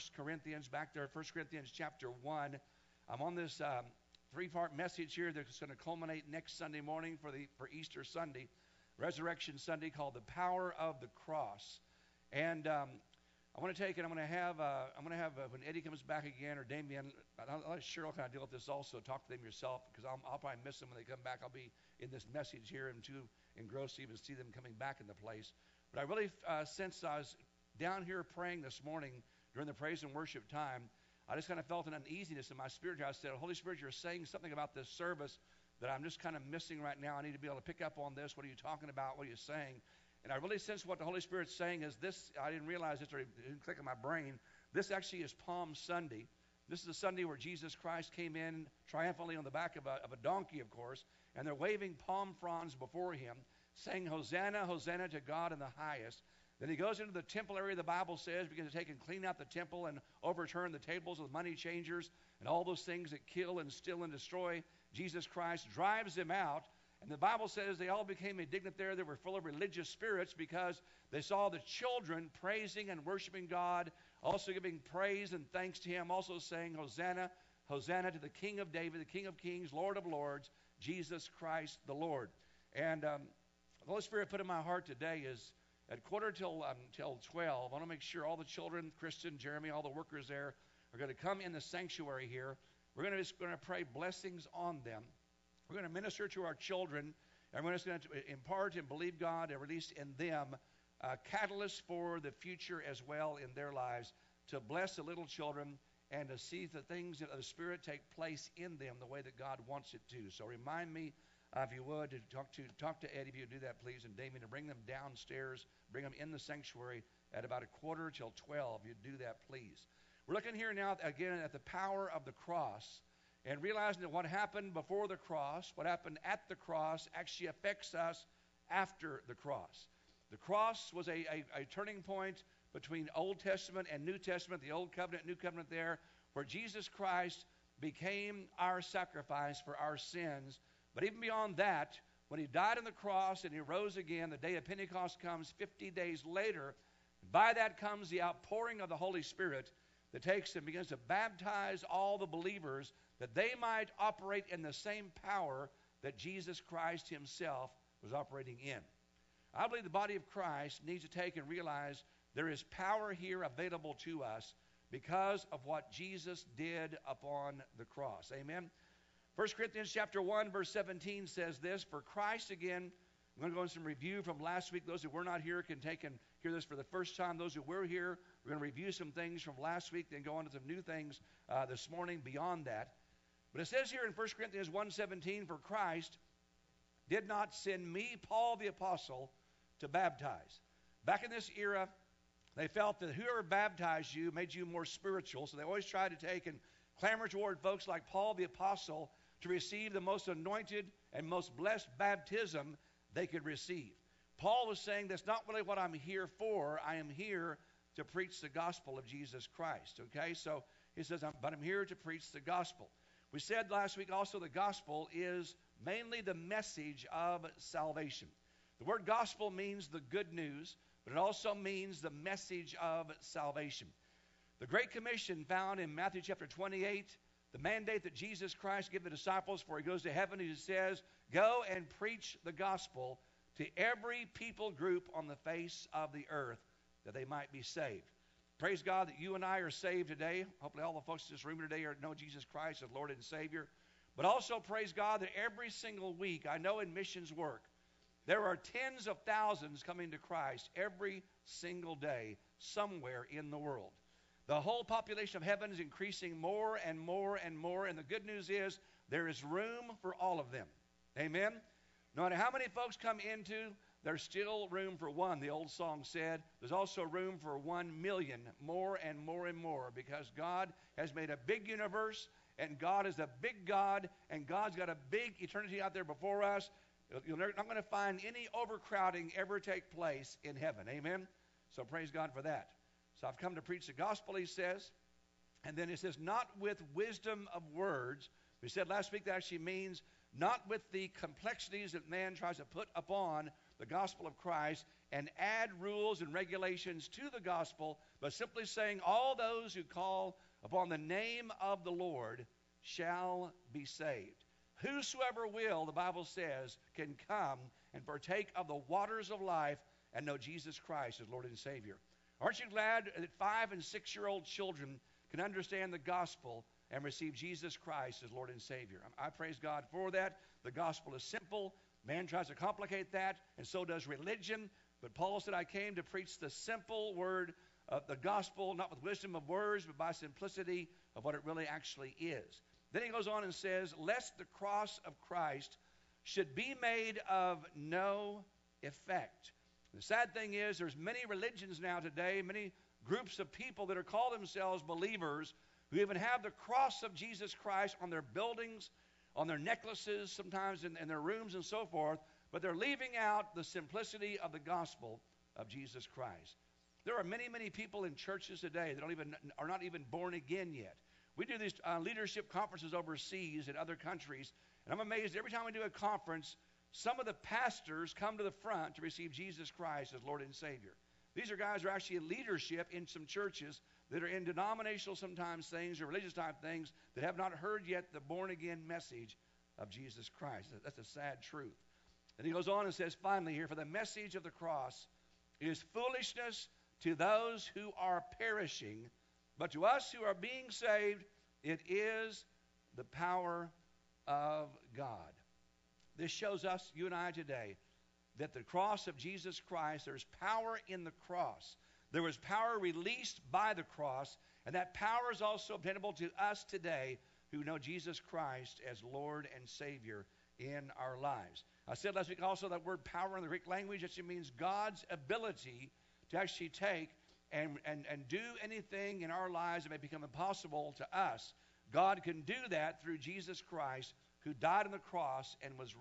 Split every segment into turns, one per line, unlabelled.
Corinthians, back there, 1 Corinthians chapter 1. I'm on this three-part message here that's going to culminate next Sunday morning for Easter Sunday, Resurrection Sunday, called The Power of the Cross. And I want to take it. I'm going to have when Eddie comes back again, or Damien, I'll let Cheryl kind of deal with this also. Talk to them yourself, because I'll probably miss them when they come back. I'll be in this message here and too engrossed to even see them coming back in the place. But I really, since I was down here praying this morning during the praise and worship time, I just kind of felt an uneasiness in my spirit. I said, Holy Spirit, you're saying something about this service that I'm just kind of missing right now. I need to be able to pick up on this. What are you talking about? What are you saying? And I really sense what the Holy Spirit's saying is this. I didn't realize this, or it didn't click in my brain. This actually is Palm Sunday. This is the Sunday where Jesus Christ came in triumphantly on the back of a donkey, of course, and they're waving palm fronds before him, saying, Hosanna, Hosanna to God in the highest. Then he goes into the temple area, the Bible says, begins to take and clean out the temple and overturn the tables of the money changers and all those things that kill and steal and destroy. Jesus Christ drives them out. And the Bible says they all became indignant there. They were full of religious spirits because they saw the children praising and worshiping God, also giving praise and thanks to him, also saying, Hosanna, Hosanna to the King of David, the King of Kings, Lord of Lords, Jesus Christ the Lord. And the Holy Spirit put in my heart today is at quarter till 12, I want to make sure all the children, Kristen, Jeremy, all the workers there are going to come in the sanctuary here. We're going to pray blessings on them. We're going to minister to our children, and we're just going to impart and believe God and release in them catalysts for the future as well in their lives, to bless the little children and to see the things of the Spirit take place in them the way that God wants it to. So remind me, if you would, to talk to Eddie, if you would do that, please, and Damien, to bring them downstairs, bring them in the sanctuary at about a quarter till 12. You'd do that, please. We're looking here now, again, at the power of the cross, and realizing that what happened before the cross, what happened at the cross, actually affects us after the cross. The cross was a turning point between Old Testament and New Testament, the Old Covenant, New Covenant there, where Jesus Christ became our sacrifice for our sins. But even beyond that, when he died on the cross and he rose again, the day of Pentecost comes 50 days later. By that comes the outpouring of the Holy Spirit that takes and begins to baptize all the believers, that they might operate in the same power that Jesus Christ himself was operating in. I believe the body of Christ needs to take and realize there is power here available to us because of what Jesus did upon the cross. Amen. 1 Corinthians chapter 1, verse 17 says this, for Christ, again, I'm going to go into some review from last week. Those who were not here can take and hear this for the first time. Those who were here, we're going to review some things from last week, then go on to some new things this morning beyond that. But it says here in 1 Corinthians 1:17, for Christ did not send me, Paul the apostle, to baptize. Back in this era, they felt that whoever baptized you made you more spiritual, so they always tried to take and clamor toward folks like Paul the apostle to receive the most anointed and most blessed baptism they could receive. Paul was saying that's not really what I'm here for. I am here to preach the gospel of Jesus Christ. Okay, so he says, but I'm here to preach the gospel. We said last week also the gospel is mainly the message of salvation. The word gospel means the good news, but it also means the message of salvation. The Great Commission found in Matthew chapter 28, the mandate that Jesus Christ gave the disciples before he goes to heaven, he says, go and preach the gospel to every people group on the face of the earth, that they might be saved. Praise God that you and I are saved today. Hopefully all the folks in this room today know Jesus Christ as Lord and Savior. But also praise God that every single week, I know in missions work, there are tens of thousands coming to Christ every single day somewhere in the world. The whole population of heaven is increasing more and more and more, and the good news is there is room for all of them. Amen? No matter how many folks come into, there's still room for one, the old song said. There's also room for 1 million, more and more and more, because God has made a big universe, and God is a big God, and God's got a big eternity out there before us. You're not going to find any overcrowding ever take place in heaven. Amen? So praise God for that. So I've come to preach the gospel, he says. And then it says, not with wisdom of words. We said last week that actually means not with the complexities that man tries to put upon the gospel of Christ. and add rules and regulations to the gospel, but simply saying all those who call upon the name of the Lord shall be saved. Whosoever will, the Bible says, can come and partake of the waters of life and know Jesus Christ as Lord and Savior. Aren't you glad that 5- and 6-year-old children can understand the gospel and receive Jesus Christ as Lord and Savior? I praise God for that. The gospel is simple. Man tries to complicate that, and so does religion. But Paul said, I came to preach the simple word of the gospel, not with wisdom of words, but by simplicity of what it really actually is. Then he goes on and says, lest the cross of Christ should be made of no effect. The sad thing is there's many religions now today, many groups of people that are called themselves believers who even have the cross of Jesus Christ on their buildings, on their necklaces, sometimes in their rooms and so forth, but they're leaving out the simplicity of the gospel of Jesus Christ. There are many, many people in churches today that are not even born again yet. We do these leadership conferences overseas in other countries, and I'm amazed every time we do a conference, some of the pastors come to the front to receive Jesus Christ as Lord and Savior. These are guys who are actually in leadership in some churches that are in denominational sometimes things or religious type things that have not heard yet the born-again message of Jesus Christ. That's a sad truth. And he goes on and says finally here, for the message of the cross is foolishness to those who are perishing, but to us who are being saved, it is the power of God. This shows us, you and I today, that the cross of Jesus Christ, there's power in the cross. There was power released by the cross, and that power is also obtainable to us today who know Jesus Christ as Lord and Savior in our lives. I said last week also that word power in the Greek language actually means God's ability to actually take and do anything in our lives that may become impossible to us. God can do that through Jesus Christ, who died on the cross and was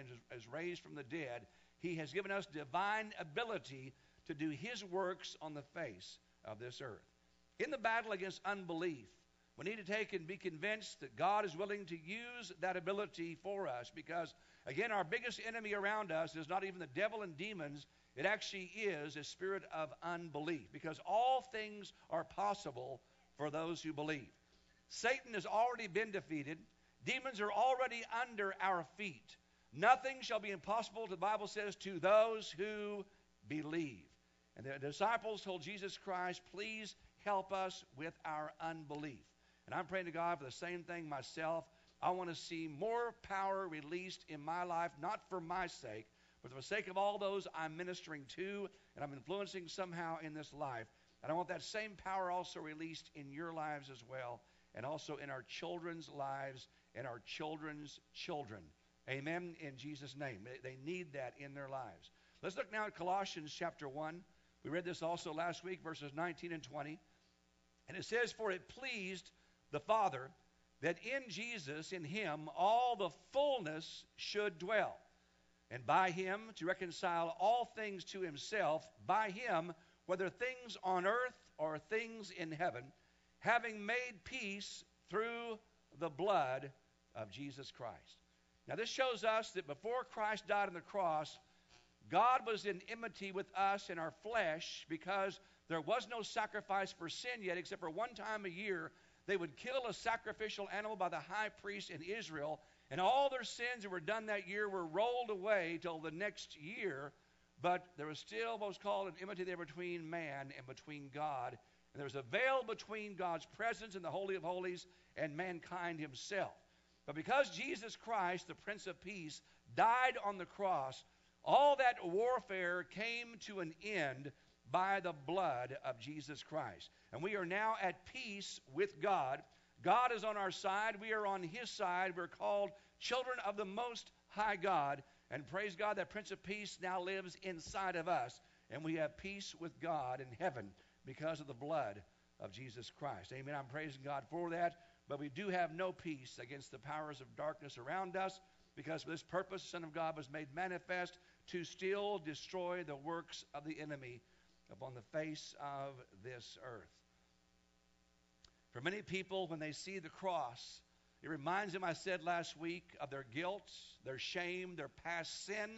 raised from the dead. He has given us divine ability to do his works on the face of this earth. In the battle against unbelief, we need to take and be convinced that God is willing to use that ability for us because, again, our biggest enemy around us is not even the devil and demons. It actually is a spirit of unbelief because all things are possible for those who believe. Satan has already been defeated. Demons are already under our feet. Nothing shall be impossible, the Bible says, to those who believe. And the disciples told Jesus Christ, please help us with our unbelief. And I'm praying to God for the same thing myself. I want to see more power released in my life, not for my sake, but for the sake of all those I'm ministering to and I'm influencing somehow in this life. And I want that same power also released in your lives as well, and also in our children's lives and our children's children. Amen, in Jesus' name. They need that in their lives. Let's look now at Colossians chapter 1. We read this also last week, verses 19 and 20. And it says, for it pleased the Father that in Jesus, in him, all the fullness should dwell. And by him to reconcile all things to himself, by him, whether things on earth or things in heaven, having made peace through the blood of Jesus Christ. Now this shows us that before Christ died on the cross, God was in enmity with us in our flesh because there was no sacrifice for sin yet, except for one time a year. They would kill a sacrificial animal by the high priest in Israel, and all their sins that were done that year were rolled away till the next year. But there was still what was called an enmity there between man and between God. And there was a veil between God's presence in the Holy of Holies and mankind himself. But because Jesus Christ, the Prince of Peace, died on the cross, all that warfare came to an end by the blood of Jesus Christ. And we are now at peace with God. God is on our side. We are on his side. We're called children of the Most High God. And praise God, that Prince of Peace now lives inside of us. And we have peace with God in heaven because of the blood of Jesus Christ. Amen. I'm praising God for that. But we do have no peace against the powers of darkness around us, because for this purpose the Son of God was made manifest to still destroy the works of the enemy upon the face of this earth. For many people, when they see the cross, it reminds them, I said last week, of their guilt, their shame, their past sins.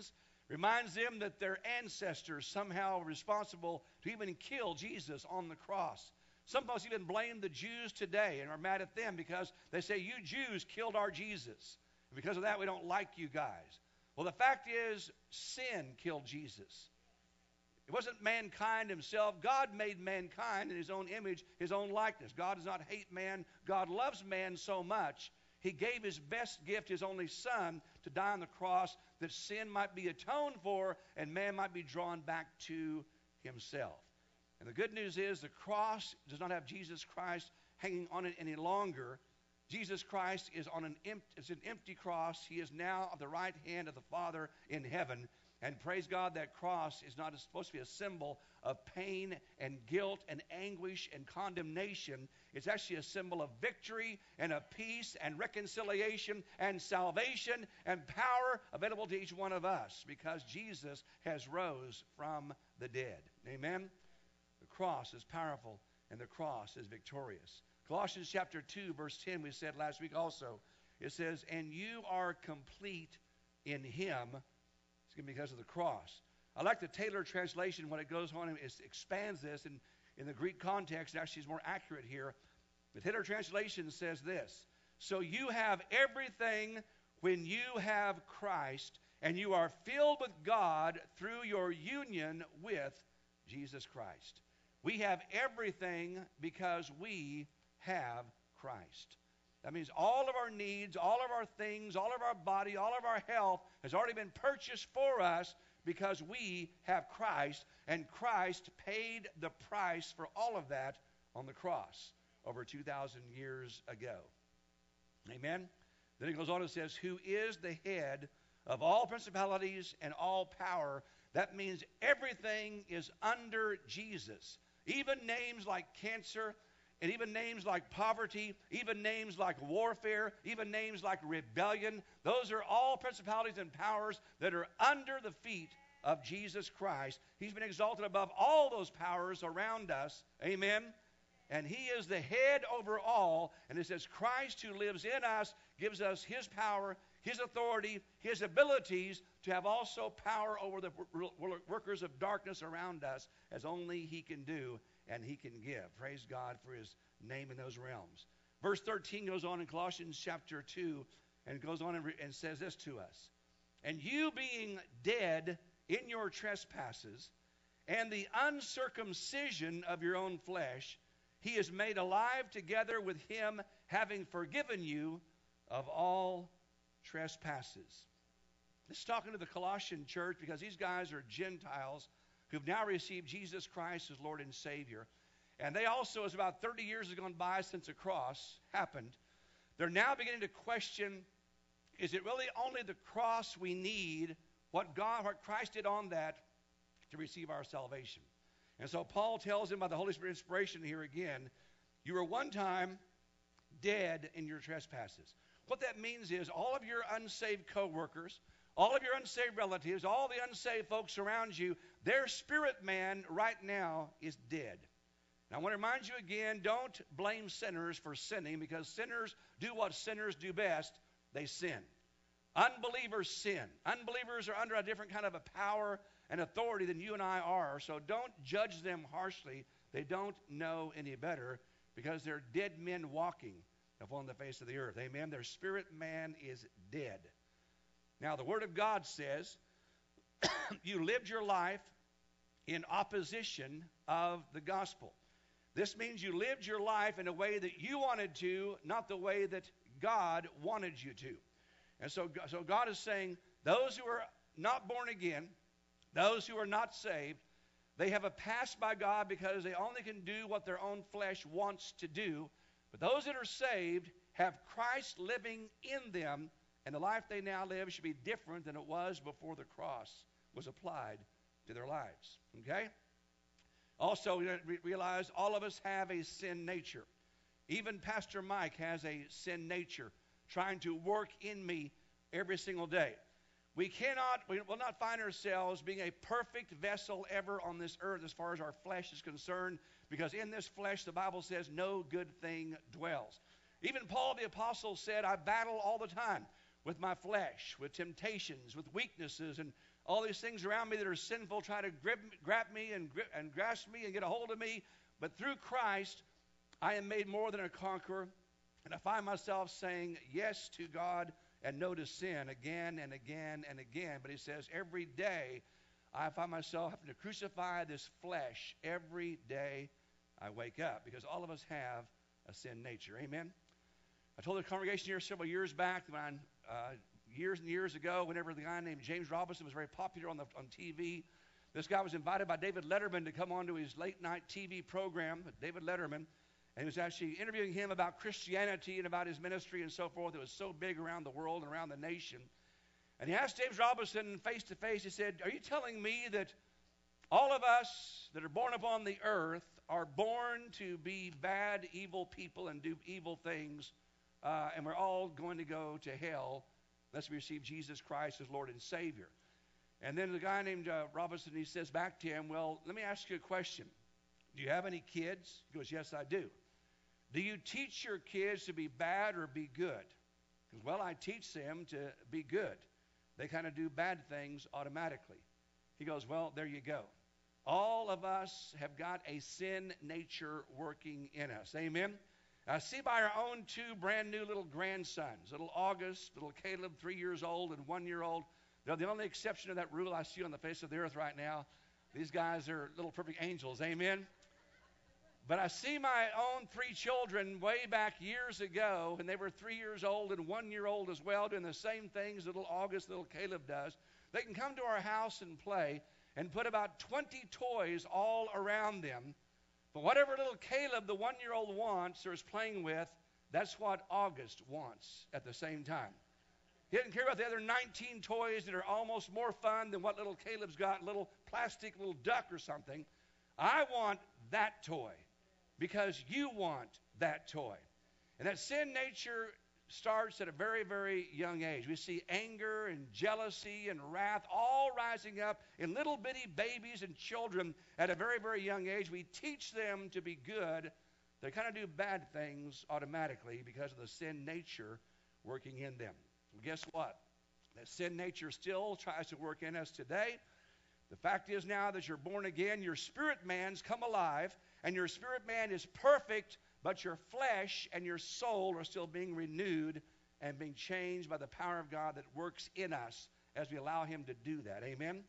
Reminds them that their ancestors somehow were responsible to even kill Jesus on the cross. Some folks even blame the Jews today and are mad at them because they say, you Jews killed our Jesus. And because of that, we don't like you guys. Well, the fact is, sin killed Jesus. It wasn't mankind himself. God made mankind in his own image, his own likeness. God does not hate man. God loves man so much, he gave his best gift, his only Son, to die on the cross that sin might be atoned for and man might be drawn back to himself. And the good news is the cross does not have Jesus Christ hanging on it any longer. Jesus Christ is on an empty cross. He is now at the right hand of the Father in heaven. And praise God, that cross is not supposed to be a symbol of pain and guilt and anguish and condemnation. It's actually a symbol of victory and of peace and reconciliation and salvation and power available to each one of us because Jesus has rose from the dead. Amen? The cross is powerful and the cross is victorious. Colossians chapter 2, verse 10, we said last week also, it says, and you are complete in him. It's because of the cross. I like the Taylor translation when it goes on and expands this, and in the Greek context, it actually is more accurate here. The Taylor translation says this, so you have everything when you have Christ, and you are filled with God through your union with Jesus Christ. We have everything because we have Christ. That means all of our needs, all of our things, all of our body, all of our health has already been purchased for us because we have Christ, and Christ paid the price for all of that on the cross over 2,000 years ago. Amen? Then it goes on and says, who is the head of all principalities and all power. That means everything is under Jesus. Even names like cancer, and even names like poverty, even names like warfare, even names like rebellion, those are all principalities and powers that are under the feet of Jesus Christ. He's been exalted above all those powers around us. Amen? And he is the head over all. And it says Christ who lives in us gives us his power, his authority, his abilities to have also power over the workers of darkness around us as only he can do and he can give. Praise God for his name in those realms. Verse 13 goes on in Colossians chapter 2 and goes on and says this to us. And you being dead in your trespasses and the uncircumcision of your own flesh, he is made alive together with him, having forgiven you of all trespasses. This is talking to the Colossian church because these guys are Gentiles who've now received Jesus Christ as Lord and Savior. And they also, as about 30 years have gone by since the cross happened, they're now beginning to question, is it really only the cross we need, what Christ did on that to receive our salvation? And so Paul tells him by the Holy Spirit inspiration here again, you were one time dead in your trespasses. What that means is all of your unsaved co-workers, all of your unsaved relatives, all the unsaved folks around you, their spirit man right now is dead. And I want to remind you again, don't blame sinners for sinning because sinners do what sinners do best. They sin. Unbelievers sin. Unbelievers are under a different kind of a power and authority than you and I are. So don't judge them harshly. They don't know any better because they're dead men walking upon the face of the earth. Amen. Their spirit man is dead. Now, the Word of God says you lived your life in opposition of the gospel. This means you lived your life in a way that you wanted to, not the way that God wanted you to. And so God is saying those who are not born again, those who are not saved, they have a pass by God because they only can do what their own flesh wants to do. But those that are saved have Christ living in them, and the life they now live should be different than it was before the cross was applied to their lives. Okay? Also, realize all of us have a sin nature. Even Pastor Mike has a sin nature trying to work in me every single day. We will not find ourselves being a perfect vessel ever on this earth as far as our flesh is concerned, because in this flesh, the Bible says, no good thing dwells. Even Paul the Apostle said, I battle all the time with my flesh, with temptations, with weaknesses, and all these things around me that are sinful try to grab me and grasp me and get a hold of me. But through Christ, I am made more than a conqueror. And I find myself saying yes to God and no to sin again and again and again. But he says every day I find myself having to crucify this flesh every day I wake up, because all of us have a sin nature. Amen? I told the congregation here several years back, when years and years ago, whenever the guy named James Robinson was very popular on TV, this guy was invited by David Letterman to come on to his late night TV program, David Letterman, and he was actually interviewing him about Christianity and about his ministry and so forth. It was so big around the world and around the nation. And he asked James Robinson face to face, he said, "Are you telling me that all of us that are born upon the earth are born to be bad, evil people and do evil things, and we're all going to go to hell unless we receive Jesus Christ as Lord and Savior?" And then the guy named Robinson, he says back to him, "Well, let me ask you a question. Do you have any kids?" He goes, "Yes, I do." "Do you teach your kids to be bad or be good?" He goes, "Well, I teach them to be good. They kind of do bad things automatically." He goes, "Well, there you go. All of us have got a sin nature working in us." Amen? I see by our own two brand new little grandsons, little August, little Caleb, 3 years old, and 1 year old. They're the only exception to that rule I see on the face of the earth right now. These guys are little perfect angels. Amen? But I see my own 3 children way back years ago, and they were 3 years old and 1 year old as well, doing the same things little August, little Caleb does. They can come to our house and play and put about 20 toys all around them. But whatever little Caleb, the 1 year old, wants or is playing with, that's what August wants at the same time. He doesn't care about the other 19 toys that are almost more fun than what little Caleb's got, little plastic little duck or something. I want that toy because you want that toy. And that sin nature starts at a very, very young age. We see anger and jealousy and wrath all rising up in little bitty babies and children at a very, very young age. We teach them to be good. They kind of do bad things automatically because of the sin nature working in them. Well, guess what? That sin nature still tries to work in us today. The fact is, now that you're born again, your spirit man's come alive, and your spirit man is perfect, but your flesh and your soul are still being renewed and being changed by the power of God that works in us as we allow him to do that. Amen?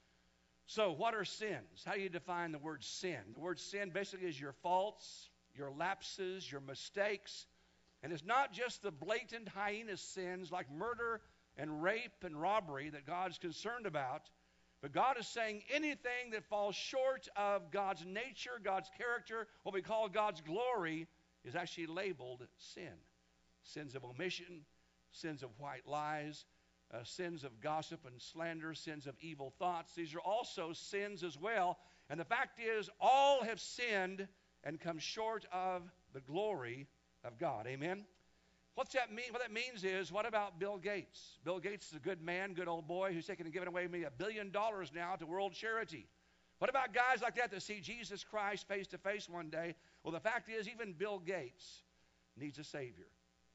So what are sins? How do you define the word sin? The word sin basically is your faults, your lapses, your mistakes. And it's not just the blatant heinous sins like murder and rape and robbery that God's concerned about. But God is saying anything that falls short of God's nature, God's character, what we call God's glory, is actually labeled sin. Sins of omission, sins of white lies, sins of gossip and slander, sins of evil thoughts. These are also sins as well. And the fact is, all have sinned and come short of the glory of God. Amen? What's that mean? What that means is, what about Bill Gates? Bill Gates is a good man, good old boy, who's taken and given away maybe $1 billion now to world charity. What about guys like that see Jesus Christ face to face one day? Well, the fact is, even Bill Gates needs a Savior.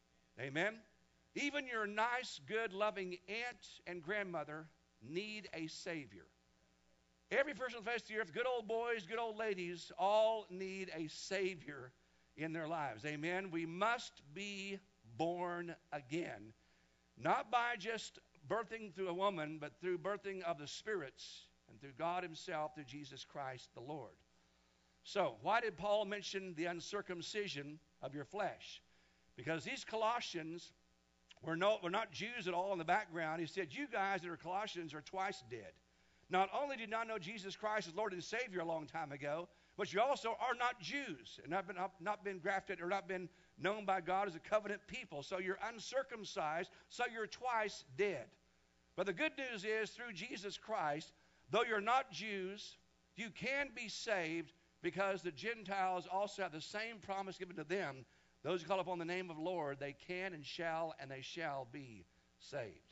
Amen? Even your nice, good, loving aunt and grandmother need a Savior. Every person on the face of the earth, good old boys, good old ladies, all need a Savior in their lives. Amen? We must be born again, not by just birthing through a woman, but through birthing of the spirits and through God himself, through Jesus Christ the Lord. So, why did Paul mention the uncircumcision of your flesh? Because these Colossians were not Jews at all in the background. He said, you guys that are Colossians are twice dead. Not only did you not know Jesus Christ as Lord and Savior a long time ago, but you also are not Jews and not been grafted or not been known by God as a covenant people. So you're uncircumcised, so you're twice dead. But the good news is, through Jesus Christ, though you're not Jews, you can be saved, because the Gentiles also have the same promise given to them. Those who call upon the name of the Lord, they can and they shall be saved.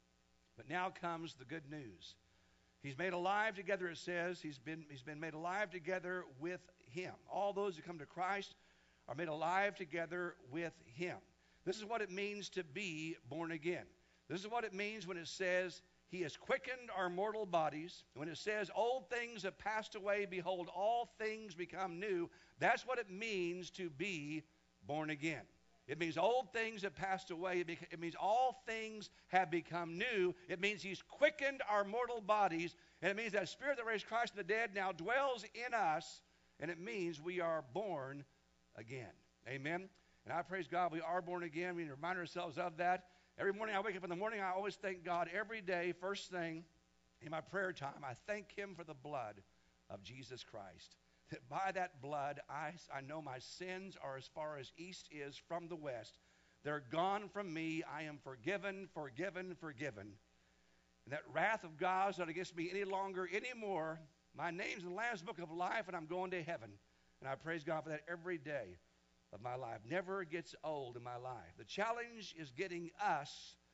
But now comes the good news. He's made alive together, it says. He's been made alive together with him. All those who come to Christ are made alive together with him. This is what it means to be born again. This is what it means when it says He has quickened our mortal bodies. When it says, old things have passed away, behold, all things become new, that's what it means to be born again. It means old things have passed away. It means all things have become new. It means He's quickened our mortal bodies. And it means that Spirit that raised Christ from the dead now dwells in us. And it means we are born again. Amen? And I praise God we are born again. We need to remind ourselves of that. Every morning I wake up in the morning, I always thank God every day, first thing in my prayer time, I thank Him for the blood of Jesus Christ. That by that blood, I know my sins are as far as east is from the west. They're gone from me. I am forgiven, forgiven, forgiven. And that wrath of God is not against me any longer, anymore. My name's in the Lamb's Book of Life, and I'm going to heaven. And I praise God for that every day of my life. Never gets old in my life. The challenge is getting us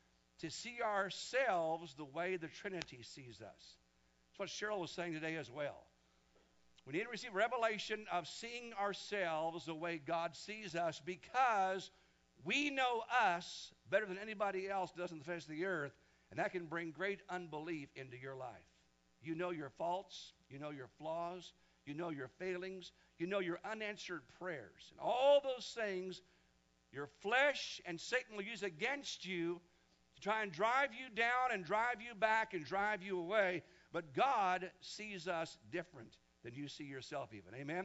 to see ourselves the way the Trinity sees us. That's what Cheryl was saying today as well. We need to receive revelation of seeing ourselves the way God sees us, because we know us better than anybody else does on the face of the earth, and that can bring great unbelief into your life. You know your faults, you know your flaws, you know your failings, you know your unanswered prayers. And all those things your flesh and Satan will use against you to try and drive you down and drive you back and drive you away. But God sees us different than you see yourself even. Amen?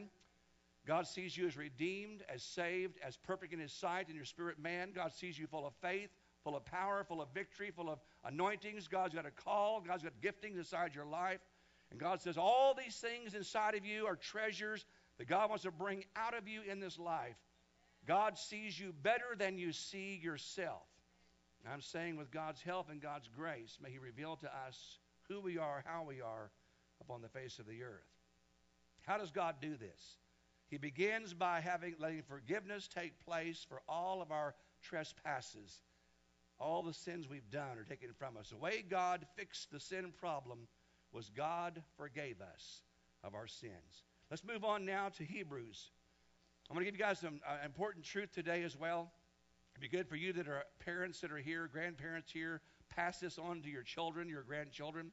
God sees you as redeemed, as saved, as perfect in His sight in your spirit man. God sees you full of faith, full of power, full of victory, full of anointings. God's got a call. God's got giftings inside your life. And God says all these things inside of you are treasures that God wants to bring out of you in this life. God sees you better than you see yourself. And I'm saying with God's help and God's grace, may He reveal to us who we are, how we are upon the face of the earth. How does God do this? He begins by letting forgiveness take place for all of our trespasses. All the sins we've done are taken from us. The way God fixed the sin problem was God forgave us of our sins. Let's move on now to Hebrews. I'm going to give you guys some important truth today as well. It'd be good for you that are parents that are here, grandparents here, pass this on to your children, your grandchildren.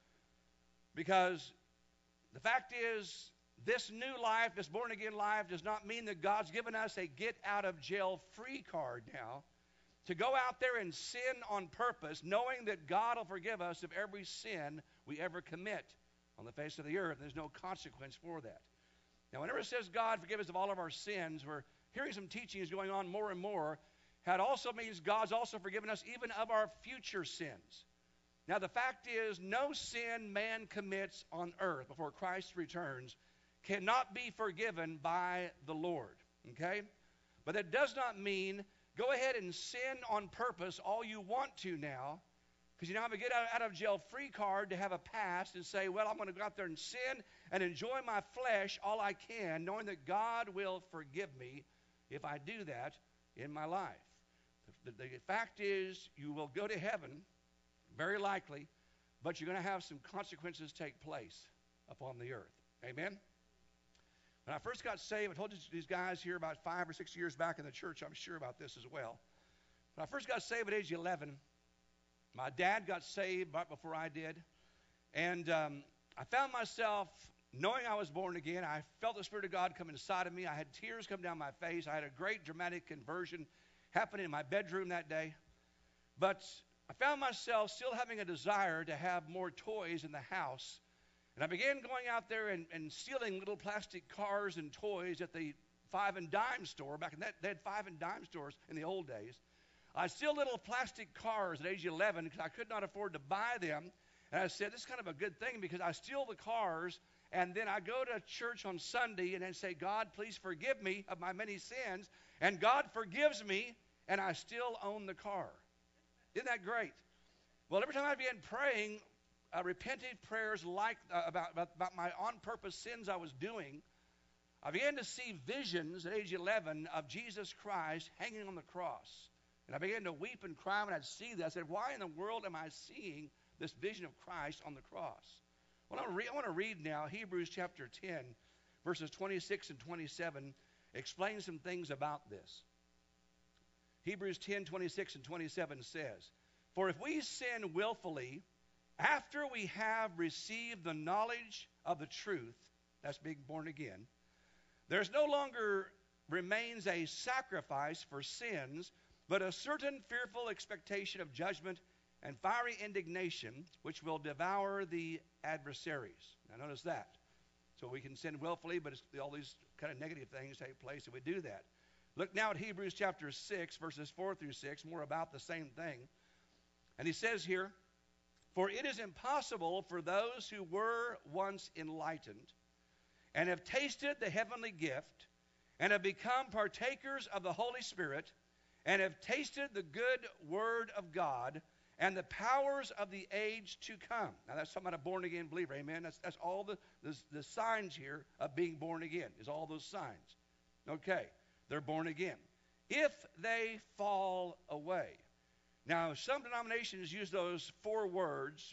Because the fact is, this new life, this born-again life, does not mean that God's given us a get-out-of-jail-free card now to go out there and sin on purpose, knowing that God will forgive us of every sin we ever commit on the face of the earth. There's no consequence for that. Now, whenever it says God forgive us of all of our sins, we're hearing some teachings going on more and more. How it also means God's also forgiven us even of our future sins. Now, the fact is, no sin man commits on earth before Christ returns cannot be forgiven by the Lord, okay? But that does not mean go ahead and sin on purpose all you want to now, because you now have a get-out-of-jail-free card to have a past and say, well, I'm going to go out there and sin and enjoy my flesh all I can, knowing that God will forgive me if I do that in my life. The fact is, you will go to heaven, very likely, but you're going to have some consequences take place upon the earth. Amen? When I first got saved, I told these guys here about 5 or 6 years back in the church, I'm sure about this as well. When I first got saved at age 11, my dad got saved right before I did. And I found myself, knowing I was born again, I felt the Spirit of God come inside of me. I had tears come down my face. I had a great dramatic conversion happen in my bedroom that day. But I found myself still having a desire to have more toys in the house. And I began going out there and stealing little plastic cars and toys at the 5 and dime store. Back in that, they had 5 and dime stores in the old days. I steal little plastic cars at age 11 because I could not afford to buy them. And I said, this is kind of a good thing because I steal the cars and then I go to church on Sunday and then say, God, please forgive me of my many sins. And God forgives me and I still own the car. Isn't that great? Well, every time I began praying repentant prayers about my on-purpose sins I was doing, I began to see visions at age 11 of Jesus Christ hanging on the cross. And I began to weep and cry when I'd see that. I said, why in the world am I seeing this vision of Christ on the cross? Well, I want to read now Hebrews chapter 10, verses 26 and 27, explain some things about this. Hebrews 10, 26 and 27 says, for if we sin willfully, after we have received the knowledge of the truth, that's being born again, there's no longer remains a sacrifice for sins, but a certain fearful expectation of judgment and fiery indignation, which will devour the adversaries. Now notice that. So we can sin willfully, but all these kind of negative things take place if we do that. Look now at Hebrews chapter 6, verses 4 through 6, more about the same thing. And he says here, "For it is impossible for those who were once enlightened and have tasted the heavenly gift and have become partakers of the Holy Spirit and have tasted the good word of God and the powers of the age to come." Now that's talking about a born-again believer, amen? That's all the signs here of being born again, is all those signs. Okay, they're born again. "If they fall away." Now, some denominations use those four words,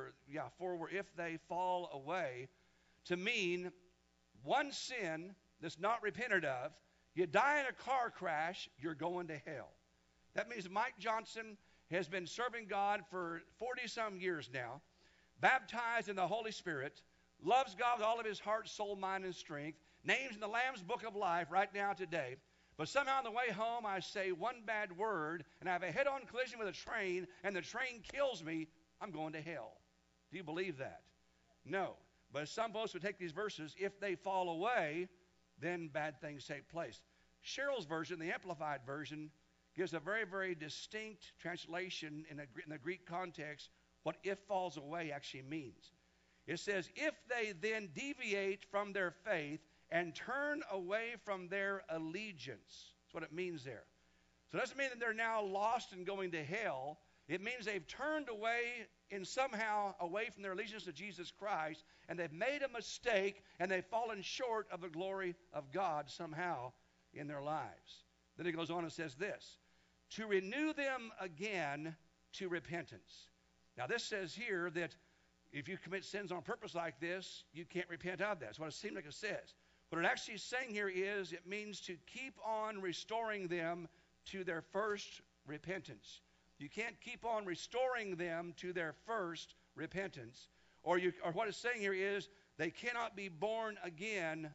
if they fall away, to mean one sin that's not repented of. You die in a car crash, you're going to hell. That means Mike Johnson has been serving God for 40-some years now, baptized in the Holy Spirit, loves God with all of his heart, soul, mind, and strength, names in the Lamb's Book of Life right now today. But somehow on the way home, I say one bad word, and I have a head-on collision with a train, and the train kills me. I'm going to hell. Do you believe that? No. But some folks would take these verses, if they fall away, then bad things take place. Cheryl's version, the Amplified version, gives a very, very distinct translation in the Greek context what "if falls away" actually means. It says, "If they then deviate from their faith and turn away from their allegiance." That's what it means there. So it doesn't mean that they're now lost and going to hell. It means they've turned away somehow away from their allegiance to Jesus Christ, and they've made a mistake, and they've fallen short of the glory of God somehow in their lives. Then it goes on and says this, "To renew them again to repentance." Now this says here that if you commit sins on purpose like this, you can't repent of that. That's what it seems like it says. What it actually is saying here is it means to keep on restoring them to their first repentance. You can't keep on restoring them to their first repentance. Or what it's saying here is they cannot be born again.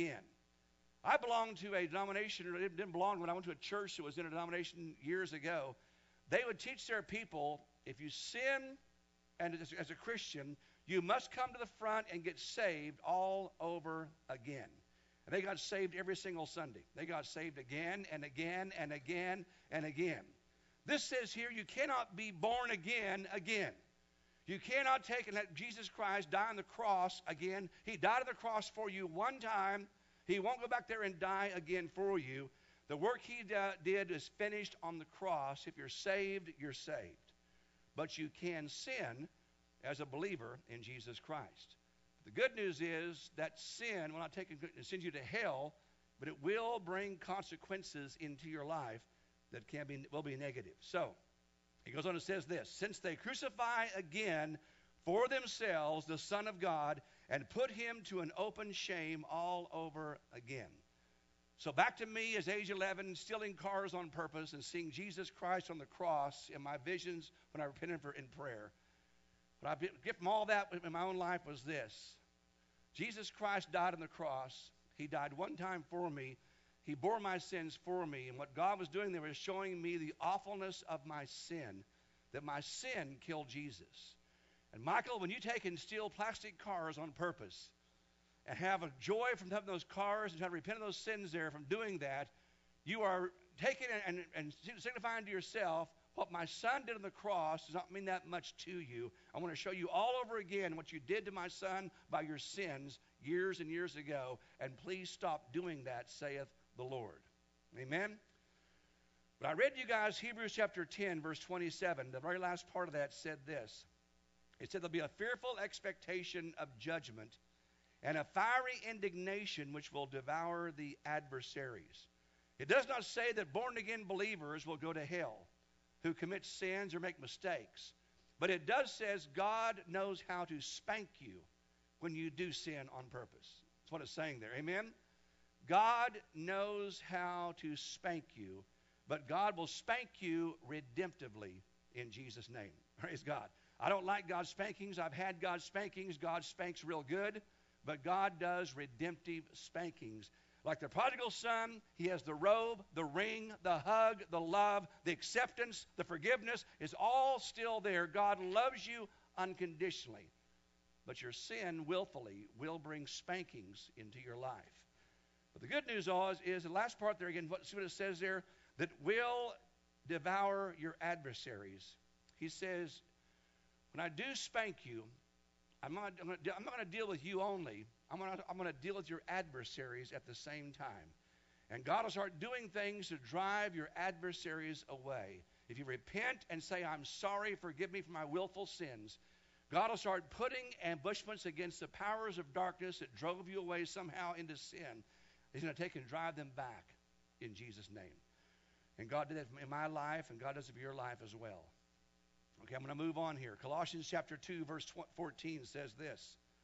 I belonged to a denomination, or didn't belong when I went to a church that was in a denomination years ago. They would teach their people, if you sin and as a Christian, you must come to the front and get saved all over again. And they got saved every single Sunday. They got saved again and again and again and again. This says here you cannot be born again. You cannot take and let Jesus Christ die on the cross again. He died on the cross for you one time. He won't go back there and die again for you. The work he did is finished on the cross. If you're saved, you're saved. But you can sin as a believer in Jesus Christ. The good news is that sin will not send you to hell, but it will bring consequences into your life that will be negative. So he goes on and says this, "Since they crucify again for themselves the Son of God and put him to an open shame all over again." So back to me as age 11, stealing cars on purpose and seeing Jesus Christ on the cross in my visions when I repented in prayer. What I get from all that in my own life was this. Jesus Christ died on the cross. He died one time for me. He bore my sins for me. And what God was doing there was showing me the awfulness of my sin, that my sin killed Jesus. And Michael, when you take and steal plastic cars on purpose and have a joy from having those cars and try to repent of those sins there from doing that, you are taking and signifying to yourself, what my son did on the cross does not mean that much to you. I want to show you all over again what you did to my son by your sins years and years ago, and please stop doing that, saith the Lord. Amen? But I read to you guys Hebrews chapter 10, verse 27. The very last part of that said this. It said there'll be a fearful expectation of judgment and a fiery indignation which will devour the adversaries. It does not say that born-again believers will go to hell who commit sins or make mistakes. But it does says God knows how to spank you when you do sin on purpose. That's what it's saying there. Amen? God knows how to spank you, but God will spank you redemptively in Jesus' name. Praise God. I don't like God's spankings. I've had God's spankings. God spanks real good. But God does redemptive spankings. Like the prodigal son, he has the robe, the ring, the hug, the love, the acceptance, the forgiveness is all still there. God loves you unconditionally. But your sin willfully will bring spankings into your life. But the good news is the last part there again, see what it says there, that will devour your adversaries. He says, when I do spank you, I'm not going to deal with you only. I'm going to deal with your adversaries at the same time. And God will start doing things to drive your adversaries away. If you repent and say, I'm sorry, forgive me for my willful sins, God will start putting ambushments against the powers of darkness that drove you away somehow into sin. He's going to take and drive them back in Jesus' name. And God did that in my life, and God does it for your life as well. Okay, I'm going to move on here. Colossians chapter 2, verse 14 says this.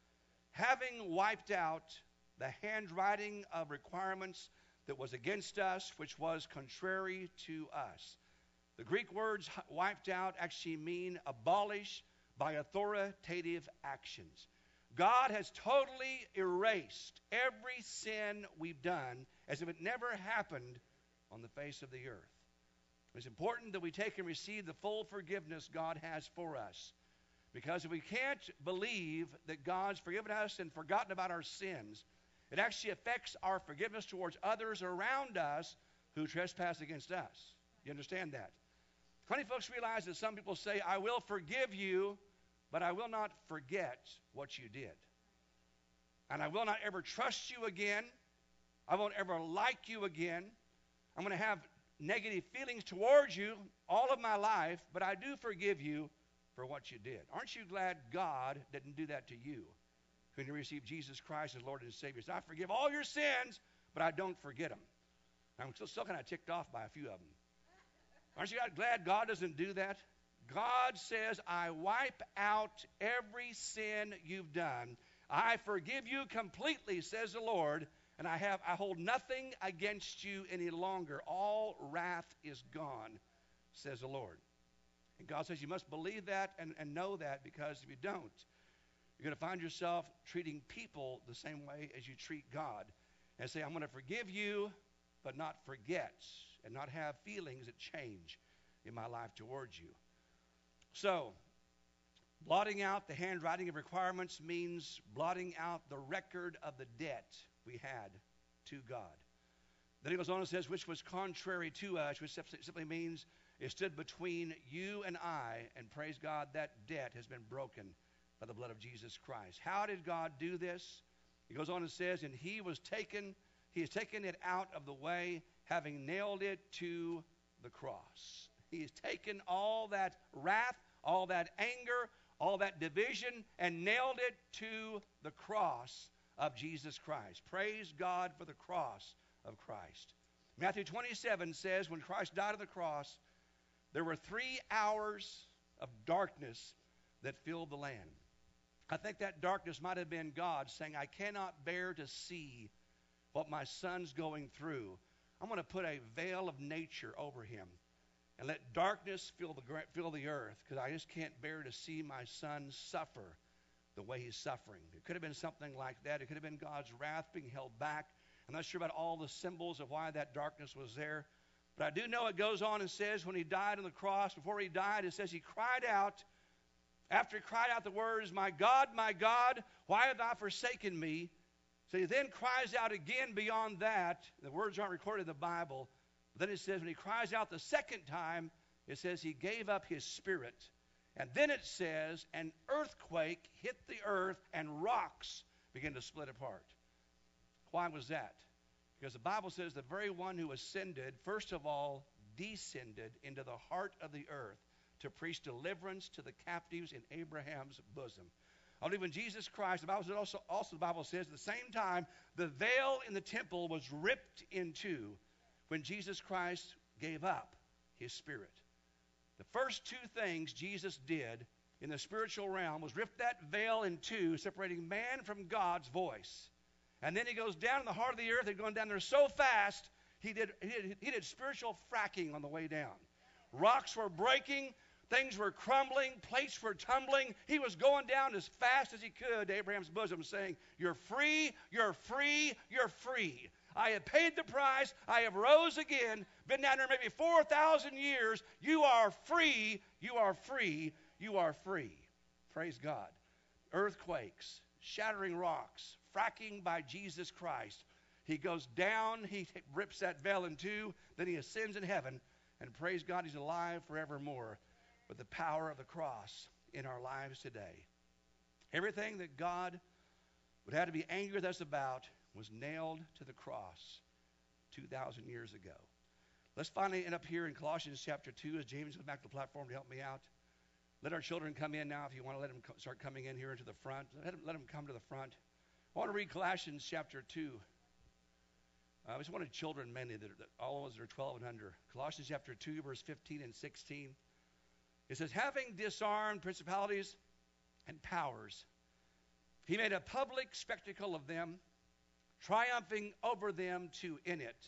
Having wiped out the handwriting of requirements that was against us, which was contrary to us. The Greek words wiped out actually mean abolish by authoritative actions. God has totally erased every sin we've done as if it never happened on the face of the earth. It's important that we take and receive the full forgiveness God has for us. Because if we can't believe that God's forgiven us and forgotten about our sins, it actually affects our forgiveness towards others around us who trespass against us. You understand that? How many folks realize that some people say, I will forgive you, but I will not forget what you did. And I will not ever trust you again. I won't ever like you again. I'm going to have negative feelings towards you all of my life, but I do forgive you for what you did. Aren't you glad God didn't do that to you when you received Jesus Christ as Lord and Savior? So I forgive all your sins, but I don't forget them. I'm still kind of ticked off by a few of them. Aren't you glad God doesn't do that? God says, I wipe out every sin you've done. I forgive you completely, says the Lord, and I hold nothing against you any longer. All wrath is gone, says the Lord. And God says you must believe that and know that, because if you don't, you're going to find yourself treating people the same way as you treat God. And say, I'm going to forgive you, but not forget, and not have feelings that change in my life towards you. So, blotting out the handwriting of requirements means blotting out the record of the debt we had to God. Then he goes on and says, which was contrary to us, which simply means it stood between you and I, and praise God, that debt has been broken by the blood of Jesus Christ. How did God do this? He goes on and says, and he has taken it out of the way, having nailed it to the cross. He has taken all that wrath, all that anger, all that division, and nailed it to the cross of Jesus Christ. Praise God for the cross of Christ. Matthew 27 says, when Christ died on the cross, there were 3 hours of darkness that filled the land. I think that darkness might have been God saying, I cannot bear to see what my son's going through. I'm going to put a veil of nature over him and let darkness fill the earth, because I just can't bear to see my son suffer the way he's suffering. It could have been something like that. It could have been God's wrath being held back. I'm not sure about all the symbols of why that darkness was there. But I do know it goes on and says when he died on the cross, before he died, it says he cried out. After he cried out the words, my God, why have thou forsaken me? So he then cries out again beyond that. The words aren't recorded in the Bible. But then it says when he cries out the second time, it says he gave up his spirit. And then it says an earthquake hit the earth and rocks began to split apart. Why was that? Because the Bible says the very one who ascended, first of all, descended into the heart of the earth to preach deliverance to the captives in Abraham's bosom. I believe when Jesus Christ, the Bible says at the same time, the veil in the temple was ripped in two when Jesus Christ gave up his spirit. The first two things Jesus did in the spiritual realm was rip that veil in two, separating man from God's voice. And then he goes down in the heart of the earth. They're going down there so fast, he did spiritual fracking on the way down. Rocks were breaking. Things were crumbling. Plates were tumbling. He was going down as fast as he could to Abraham's bosom, saying, "You're free, you're free, you're free. I have paid the price. I have rose again. Been down there maybe 4,000 years. You are free, you are free, you are free." Praise God. Earthquakes, shattering rocks, fracking by Jesus Christ. He goes down, he rips that veil in two, then he ascends in heaven, and praise God, he's alive forevermore with the power of the cross in our lives today. Everything that God would have to be angry with us about was nailed to the cross 2,000 years ago. Let's finally end up here in Colossians chapter 2 as James comes back to the platform to help me out. Let our children come in now. If you want to let them start coming in here into the front, let them come to the front. I want to read Colossians chapter 2. I just wanted children mainly, that all of us are 12 and under. Colossians chapter 2, verse 15 and 16. It says, "Having disarmed principalities and powers, he made a public spectacle of them, triumphing over them in it.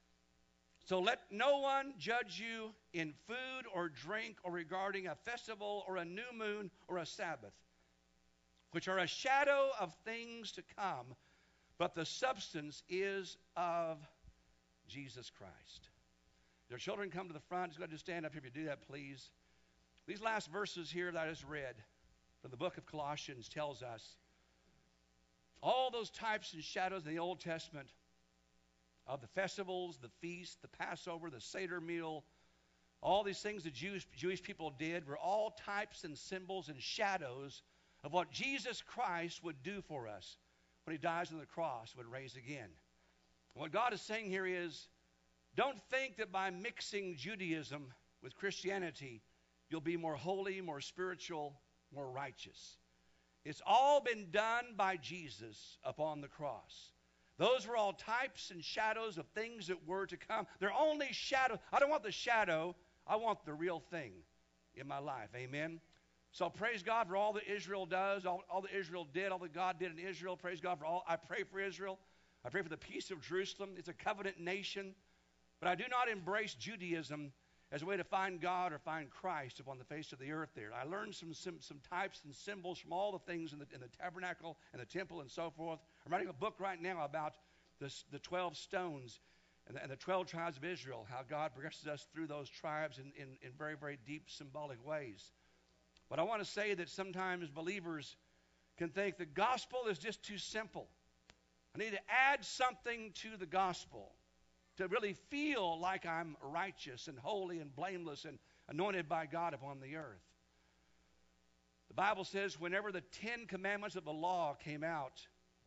So let no one judge you in food or drink or regarding a festival or a new moon or a Sabbath, which are a shadow of things to come, but the substance is of Jesus Christ." Their children come to the front. Just go ahead and stand up here if you do that, please. These last verses here that I just read from the book of Colossians tells us all those types and shadows in the Old Testament of the festivals, the feasts, the Passover, the Seder meal, all these things the Jewish people did were all types and symbols and shadows of what Jesus Christ would do for us when he dies on the cross, would rise again. What God is saying here is, don't think that by mixing Judaism with Christianity, you'll be more holy, more spiritual, more righteous. It's all been done by Jesus upon the cross. Those were all types and shadows of things that were to come. They're only shadows. I don't want the shadow. I want the real thing in my life. Amen? So praise God for all that Israel does, all that Israel did, all that God did in Israel. Praise God for all. I pray for Israel. I pray for the peace of Jerusalem. It's a covenant nation. But I do not embrace Judaism as a way to find God or find Christ upon the face of the earth there. I learned some types and symbols from all the things in the tabernacle and the temple and so forth. I'm writing a book right now about the 12 stones and the 12 tribes of Israel, how God progresses us through those tribes in very, very deep symbolic ways. But I want to say that sometimes believers can think the gospel is just too simple. I need to add something to the gospel to really feel like I'm righteous and holy and blameless and anointed by God upon the earth. The Bible says whenever the 10 commandments of the law came out,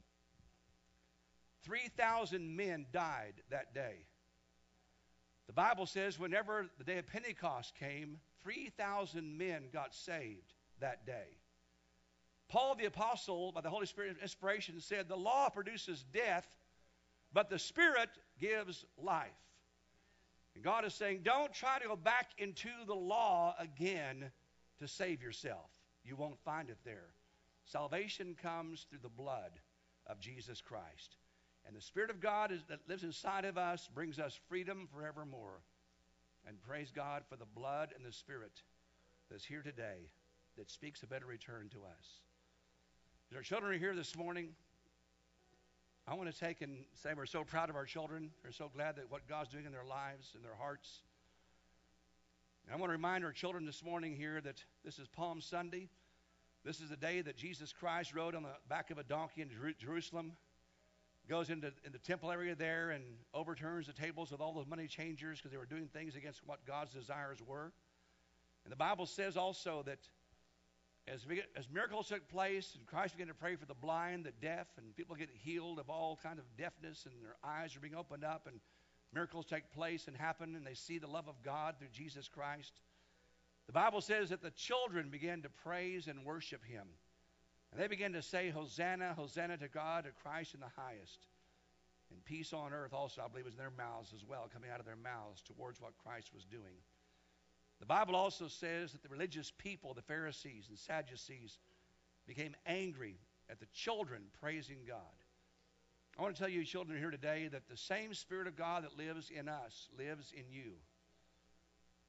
3,000 men died that day. The Bible says whenever the day of Pentecost came, 3,000 men got saved that day. Paul the Apostle, by the Holy Spirit inspiration, said the law produces death, but the Spirit gives life. And God is saying, don't try to go back into the law again to save yourself. You won't find it there. Salvation comes through the blood of Jesus Christ. And the Spirit of God that lives inside of us brings us freedom forevermore. And praise God for the blood and the Spirit that's here today that speaks a better return to us. As our children are here this morning, I want to take and say we're so proud of our children. We're so glad that what God's doing in their lives and their hearts. And I want to remind our children this morning here that this is Palm Sunday. This is the day that Jesus Christ rode on the back of a donkey in Jerusalem, goes into the temple area there and overturns the tables with all the money changers because they were doing things against what God's desires were. And the Bible says also that as miracles took place and Christ began to pray for the blind, the deaf, and people get healed of all kind of deafness and their eyes are being opened up and miracles take place and happen and they see the love of God through Jesus Christ. The Bible says that the children began to praise and worship him. And they began to say, Hosanna, Hosanna to God, to Christ in the highest. And peace on earth also, I believe, was in their mouths as well, coming out of their mouths towards what Christ was doing. The Bible also says that the religious people, the Pharisees and Sadducees, became angry at the children praising God. I want to tell you, children here today, that the same Spirit of God that lives in us lives in you.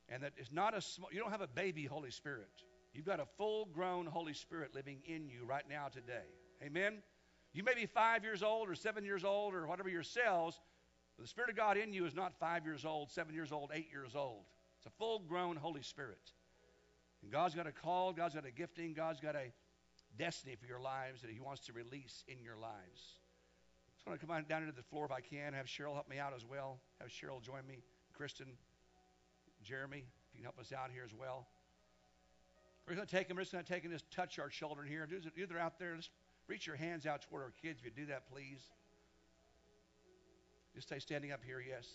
And that it's not you don't have a baby Holy Spirit. You've got a full-grown Holy Spirit living in you right now today. Amen? You may be 5 years old or 7 years old or whatever yourselves, but the Spirit of God in you is not 5 years old, 7 years old, 8 years old. It's a full-grown Holy Spirit. And God's got a call, God's got a gifting, God's got a destiny for your lives that He wants to release in your lives. I just want to come on down into the floor if I can. Have Cheryl help me out as well. Have Cheryl join me. Kristen, Jeremy, if you can help us out here as well. We're just going to take and just touch our children here. Either out there, just reach your hands out toward our kids. If you do that, please. Just stay standing up here, yes.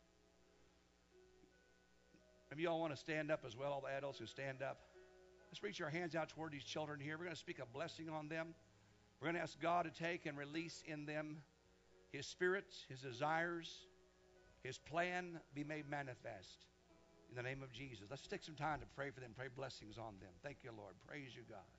Maybe you all want to stand up as well, all the adults who stand up. Let's reach our hands out toward these children here. We're going to speak a blessing on them. We're going to ask God to take and release in them His Spirit, His desires, His plan be made manifest. In the name of Jesus. Let's take some time to pray for them, pray blessings on them. Thank you, Lord. Praise you, God.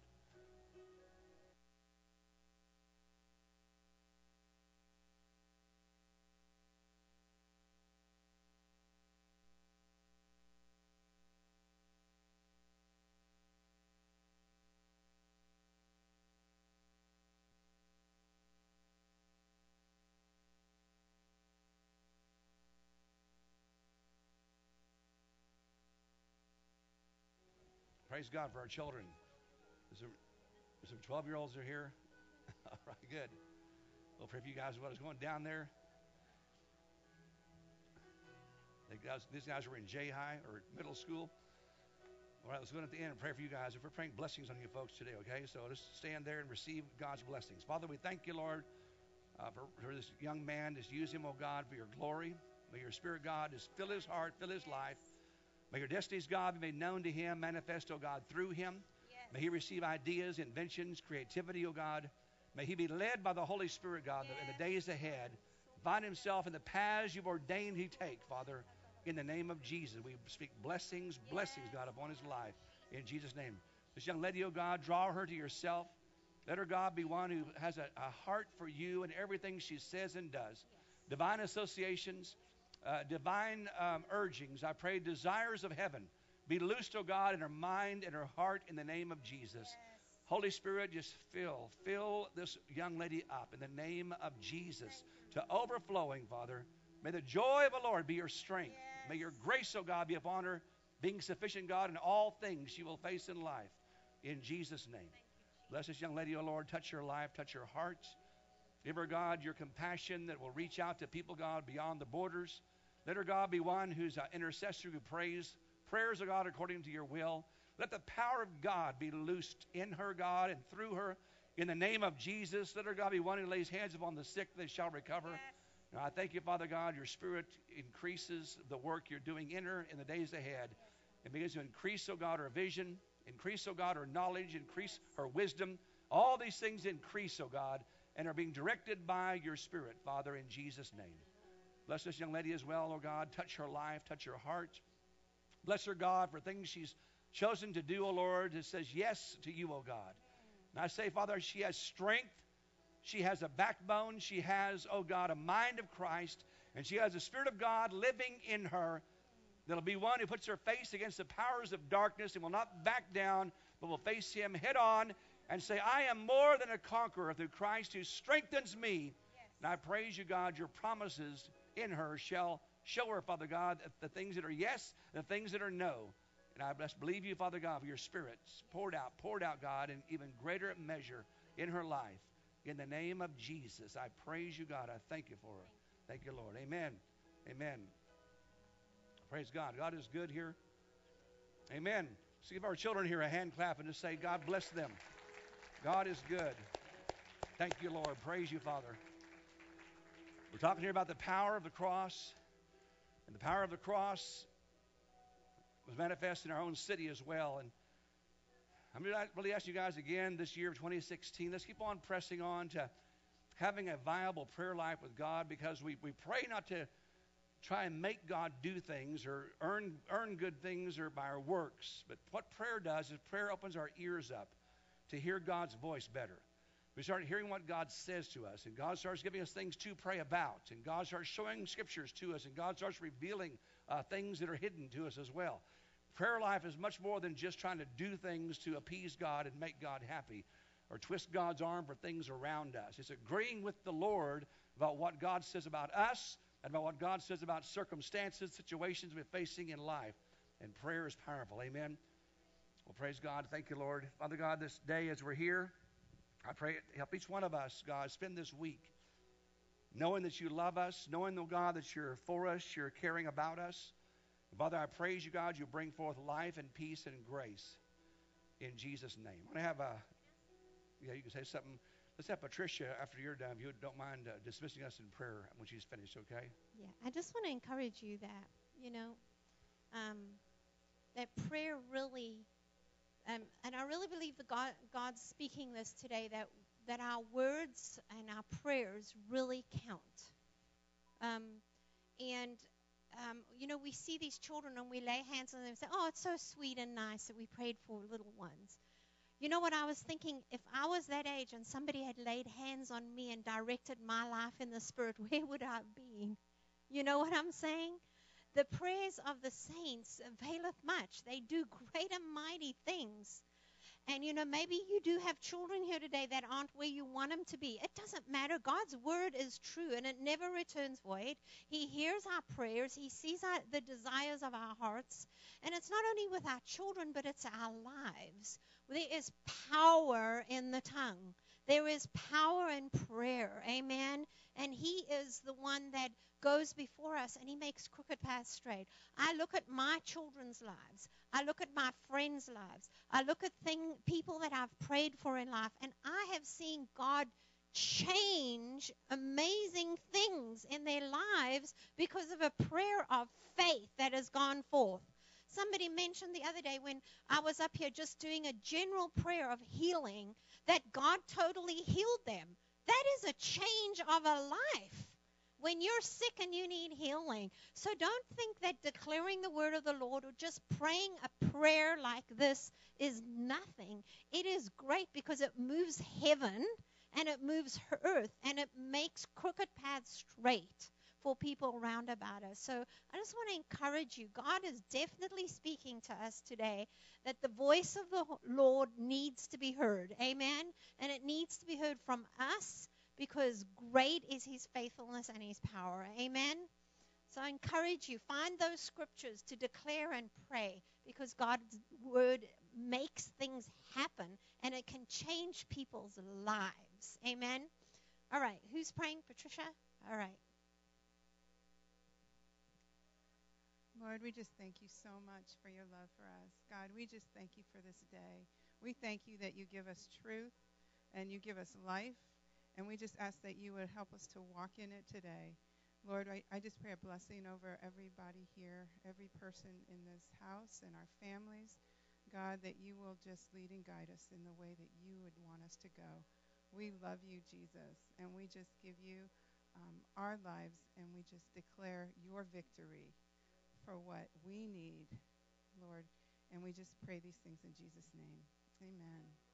Praise God for our children. There's some 12-year-olds are here. All right, good. Well, pray for you guys. What is going down there? These guys were in J-High or middle school. All right, let's go at the end and pray for you guys. If we're praying blessings on you folks today, okay? So just stand there and receive God's blessings. Father, we thank you, Lord, for this young man. Just use him, oh God, for your glory. May your Spirit, God, just fill his heart, fill his life. May your destinies, God, be made known to him, manifest, oh God, through him. Yes. May he receive ideas, inventions, creativity, oh God. May he be led by the Holy Spirit, God, yes, in the days ahead. Find himself in the paths you've ordained he take, Father, in the name of Jesus. We speak blessings, blessings, God, upon his life, in Jesus' name. This young lady, oh God, draw her to yourself. Let her, God, be one who has a heart for you and everything she says and does. Yes. Divine associations. Divine urgings, I pray, desires of heaven be loosed, oh God, in her mind and her heart in the name of Jesus. Yes. Holy Spirit, just fill this young lady up in the name of Jesus to overflowing, Father. May the joy of the Lord be your strength. Yes. May your grace, oh God, be upon her, being sufficient, God, in all things she will face in life. In Jesus' name. Bless this young lady, oh Lord. Touch her life, touch her heart. Give her, God, your compassion that will reach out to people, God, beyond the borders. Let her, God, be one who's an intercessor who prays prayers of God according to your will. Let the power of God be loosed in her, God, and through her. In the name of Jesus, let her, God, be one who lays hands upon the sick, they shall recover. Yes. Now, I thank you, Father God, your Spirit increases the work you're doing in her in the days ahead. It begins to increase, oh God, her vision, increase, oh God, her knowledge, increase her wisdom. All these things increase, oh God, and are being directed by your Spirit, Father, in Jesus' name. Bless this young lady as well, oh God. Touch her life, touch her heart. Bless her, God, for things she's chosen to do, oh Lord, that says yes to you, oh God. And I say, Father, she has strength. She has a backbone. She has, oh God, a mind of Christ. And she has the Spirit of God living in her. That'll be one who puts her face against the powers of darkness and will not back down, but will face him head on and say, I am more than a conqueror through Christ who strengthens me. Yes. And I praise you, God, your promises in her shall show her, Father God, the things that are yes, the things that are no. And I just believe you, Father God, for your Spirit poured out, God, in even greater measure in her life. In the name of Jesus, I praise you, God. I thank you for her. Thank you, Lord. Amen. Amen. Praise God. God is good here. Amen. Let's give our children here a hand clap and just say, God bless them. God is good. Thank you, Lord. Praise you, Father. We're talking here about the power of the cross. And the power of the cross was manifest in our own city as well. And I'm going to really ask you guys again this year of 2016, let's keep on pressing on to having a viable prayer life with God, because we pray not to try and make God do things or earn good things or by our works. But what prayer does is prayer opens our ears up to hear God's voice better. We start hearing what God says to us, and God starts giving us things to pray about, and God starts showing scriptures to us, and God starts revealing things that are hidden to us as well. Prayer life is much more than just trying to do things to appease God and make God happy or twist God's arm for things around us. It's agreeing with the Lord about what God says about us and about what God says about circumstances, situations we're facing in life. And prayer is powerful. Amen. Well, praise God. Thank you, Lord. Father God, this day as we're here, I pray help each one of us, God, spend this week knowing that you love us, knowing, oh God, that you're for us, you're caring about us. Father, I praise you, God, you bring forth life and peace and grace in Jesus' name. I'm going to have you can say something. Let's have Patricia, after you're done, if you don't mind dismissing us in prayer when she's finished, okay?
Yeah, I just want to encourage you that, that prayer really, and I really believe that God's speaking this today, that our words and our prayers really count. We see these children and we lay hands on them and say, oh, it's so sweet and nice that we prayed for little ones. You know what I was thinking? If I was that age and somebody had laid hands on me and directed my life in the Spirit, where would I have been? You know what I'm saying? The prayers of the saints availeth much. They do great and mighty things. And, maybe you do have children here today that aren't where you want them to be. It doesn't matter. God's word is true, and it never returns void. He hears our prayers. He sees the desires of our hearts. And it's not only with our children, but it's our lives. There is power in the tongue. There is power in prayer. Amen. And he is the one that goes before us, and he makes crooked paths straight. I look at my children's lives. I look at my friends' lives. I look at people that I've prayed for in life, and I have seen God change amazing things in their lives because of a prayer of faith that has gone forth. Somebody mentioned the other day when I was up here just doing a general prayer of healing that God totally healed them. That is a change of a life. When you're sick and you need healing. So don't think that declaring the word of the Lord or just praying a prayer like this is nothing. It is great because it moves heaven and it moves earth and it makes crooked paths straight for people round about us. So I just want to encourage you. God is definitely speaking to us today that the voice of the Lord needs to be heard. Amen? And it needs to be heard from us, because great is his faithfulness and his power. Amen? So I encourage you, find those scriptures to declare and pray, because God's word makes things happen and it can change people's lives. Amen? All right. Who's praying? Patricia? All right.
Lord, we just thank you so much for your love for us. God, we just thank you for this day. We thank you that you give us truth and you give us life. And we just ask that you would help us to walk in it today. Lord, I just pray a blessing over everybody here, every person in this house and our families. God, that you will just lead and guide us in the way that you would want us to go. We love you, Jesus, and we just give you our lives, and we just declare your victory for what we need, Lord. And we just pray these things in Jesus' name. Amen.